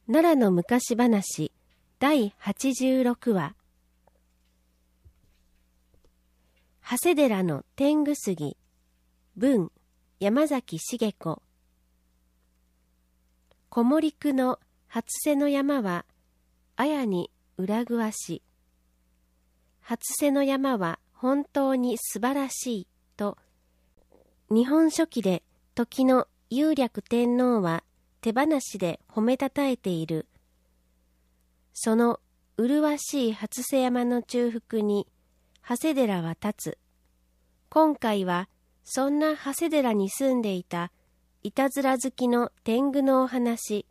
奈良の昔話第86話。長谷寺の天狗杉。文山崎茂子。小森区の初瀬の山は綾に裏ぐわし。初瀬の山は本当に素晴らしいと、日本書紀で時の雄略天皇は手放しで褒めたたえている。その麗しい初瀬山の中腹に長谷寺は立つ。今回はそんな長谷寺に住んでいたいたずら好きの天狗のお話。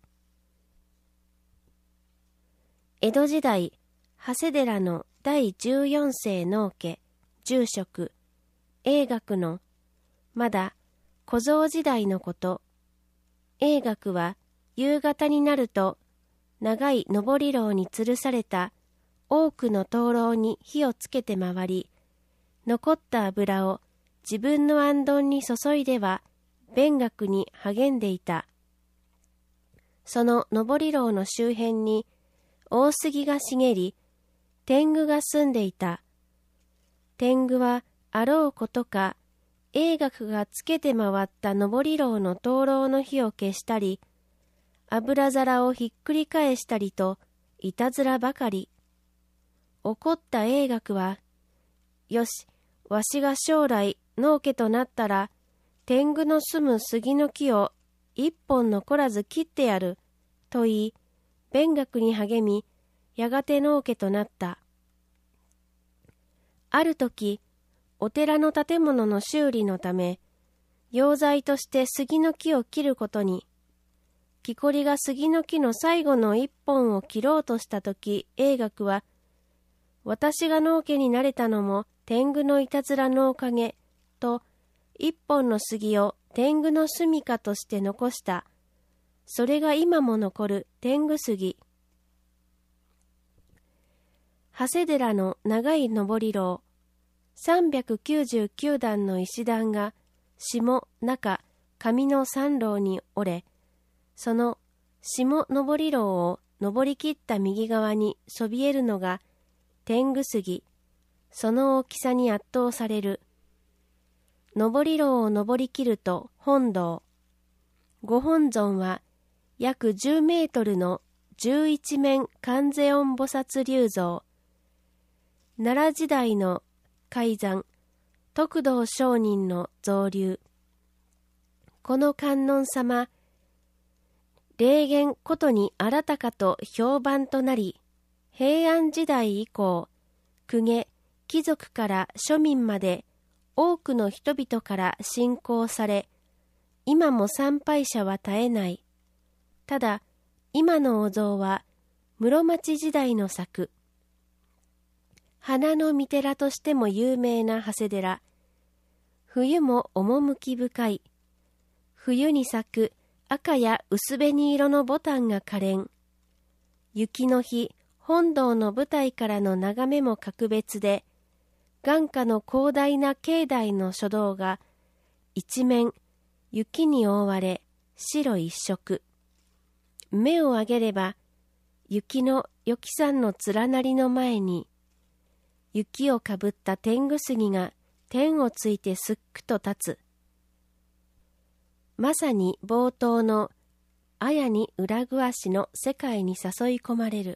江戸時代、長谷寺の第14世能家、住職、永岳の、まだ小僧時代のこと。永岳は夕方になると長い登り廊に吊るされた多くの灯籠に火をつけて回り、残った油を自分の行灯に注いでは勉学に励んでいた。その登り廊の周辺に大杉が茂り、天狗が住んでいた。天狗はあろうことか、永岳がつけて回った登り廊の灯籠の火を消したり、油皿をひっくり返したりと、いたずらばかり。怒った永岳は、よし、わしが将来農家となったら、天狗の住む杉の木を一本残らず切ってやる、と言い、勉学に励み、やがて農家となった。ある時、お寺の建物の修理のため、用材として杉の木を切ることに、木こりが杉の木の最後の一本を切ろうとしたとき、永岳は、私が農家になれたのも天狗のいたずらのおかげ、と、一本の杉を天狗の住処として残した。それが今も残る天狗杉。長谷寺の長い登り廊。399段の石段が下中上の三廊に折れ、その下登り廊を登り切った右側にそびえるのが天狗杉。その大きさに圧倒される。登り廊を登り切ると本堂。ご本尊は約10メートルの11面観世音菩薩立像。奈良時代の開山、徳道上人の造立。この観音様、霊言ことにあらたかと評判となり、平安時代以降、公家、貴族から庶民まで多くの人々から信仰され、今も参拝者は絶えない。ただ、今のお像は室町時代の作。花の御寺としても有名な長谷寺。冬も趣深い。冬に咲く赤や薄紅色の牡丹が可憐。雪の日、本堂の舞台からの眺めも格別で、眼下の広大な境内の書道が一面雪に覆われ白一色。目を上げれば雪のよき山の連なりの前に雪をかぶった天狗杉が天をついてすっくと立つ。まさに冒頭の綾に裏ぐわしの世界に誘い込まれる。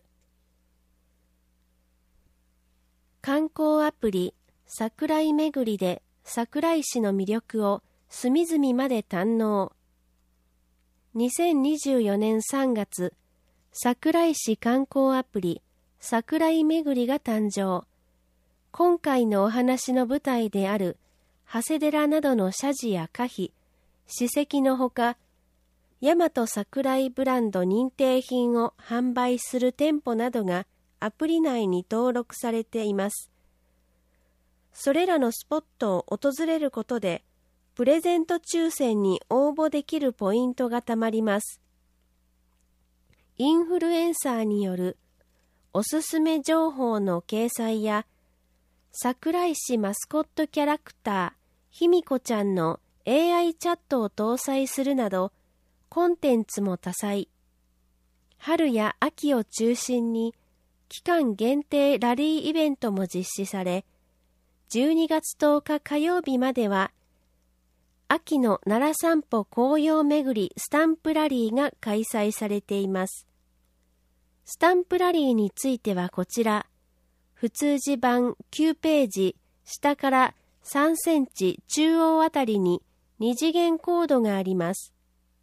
観光アプリ桜井めぐりで桜井市の魅力を隅々まで堪能。2024年3月、桜井市観光アプリ桜井めぐりが誕生。今回のお話の舞台である長谷寺などの社寺や歌碑、史跡のほか、大和桜井ブランド認定品を販売する店舗などがアプリ内に登録されています。それらのスポットを訪れることで、プレゼント抽選に応募できるポイントがたまります。インフルエンサーによるおすすめ情報の掲載や、桜井市マスコットキャラクター、ひみこちゃんの AI チャットを搭載するなど、コンテンツも多彩。 春や秋を中心に期間限定ラリーイベントも実施され、12月10日火曜日までは秋の奈良散歩紅葉巡りスタンプラリーが開催されています。スタンプラリーについてはこちら、普通字版9ページ下から3センチ中央あたりに2次元コードがあります。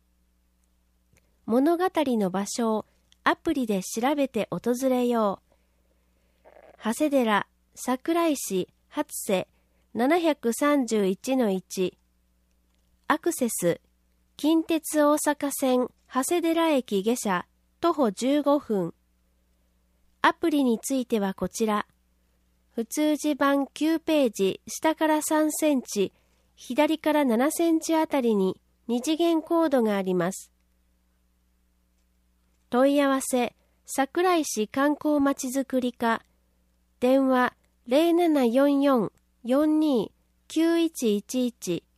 物語の場所をアプリで調べて訪れよう。長谷寺桜井市初瀬 731-1 アクセス近鉄大阪線長谷寺駅下車徒歩15分。アプリについてはこちら、普通字版9ページ下から3センチ左から7センチあたりに2次元コードがあります。問い合わせ桜井市観光まちづくり課、電話 0744-42-9111